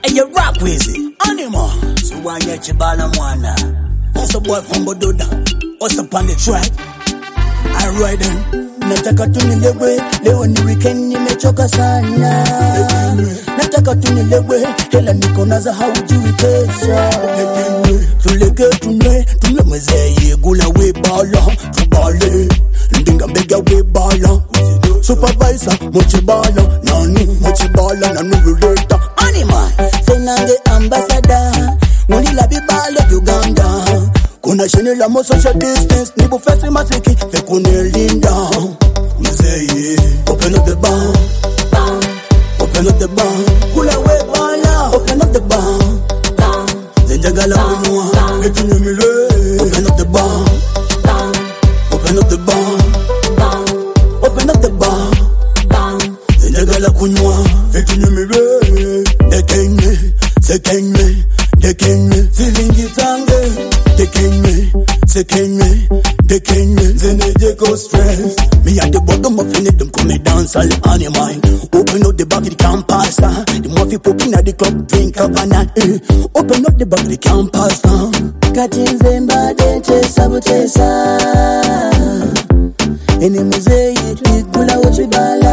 Hey, you rock with it. Animal. So why you chibala mwana? Also boy from Bododa. What's up on the track? I ride in. Nataka tunilewe, leo ni weekend nimechoka sana. Nataka tunilewe, hela niko naza haujui kesha. Tuleke tunle mzee gula we bala, tubale. Ndinga bega we bala. Supervisor, mochibala, nani mochibala na nululeta. Animal, senange ambassador, mulila bibale Uganda. Kuna sheni la mo social distance, nibu fesi masiki, fekune linda. Mzee, open up the bar, open up the bar. Kula we bala, open up the bar. Zenjagala kunwa, etu nyemile. Open up the bar, open up the bar. Open up the bar. Zenjagala kunwa, etu nyemile. They can me, silingi tange. They can me, Zeneje go stress. Me at the bottom of the net, them come dance all animal. Open up the back of the campus, the more people popping at the club, drink up and open up the back of the campus, Katinze mbade chesa butesa. Ene muzei, ikula uchibala.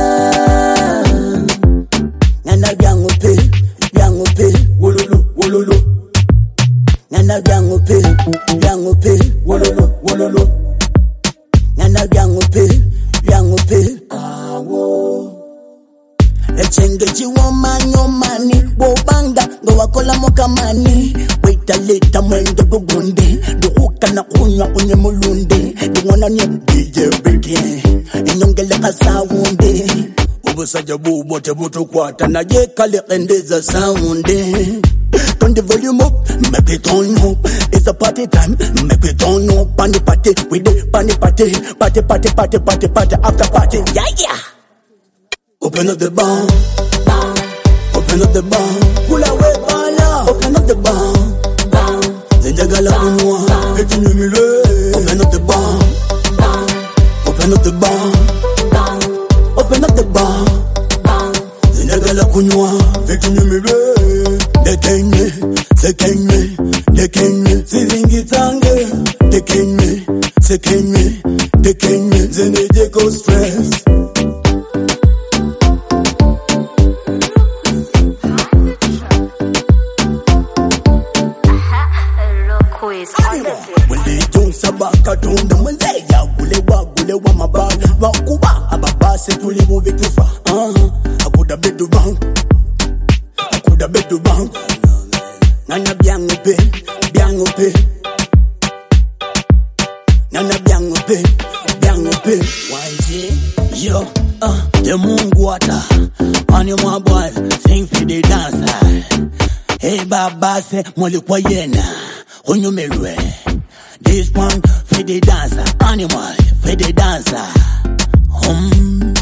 Nana biango pe, wololo. Nana biango pe, wololo. Nana biango pe, awo. Echenge chiwa manyo mani, bobanga, go wakola moka mani. Wait a later mwende gugunde, do huka na kunywa kunye mulunde. Do wana nye DJ Brigade, inyongele kasawunde. Ubusa jabu bote butu kwata na ye kale endeza sounde. Turn the volume up, make it turn up. It's a party time, make it turn up. Party party, we do party after party. Yeah. Open up the bar, open up the bar. Kula we bala, open up the bar. Zenjagala kunwa, etu nyemile. Open up the bar, open up the bar. Open up the bar. Zenjagala kunwa, etu nyemile. They can me, silingi tange. They can me, Zeneje go stress. When they don't sabaka tunda mwenzeya gule wa mabala wakuba ababa se tulivu vitufa. Akuda bedu bang. Nana biango pe. Nana biango pe. Wanje, yo, the mungu ata. On your my boy, sing for the dancer. Hey baba se mwali kwa yena, onyumelwe. This one for the dancer, animal for the dancer.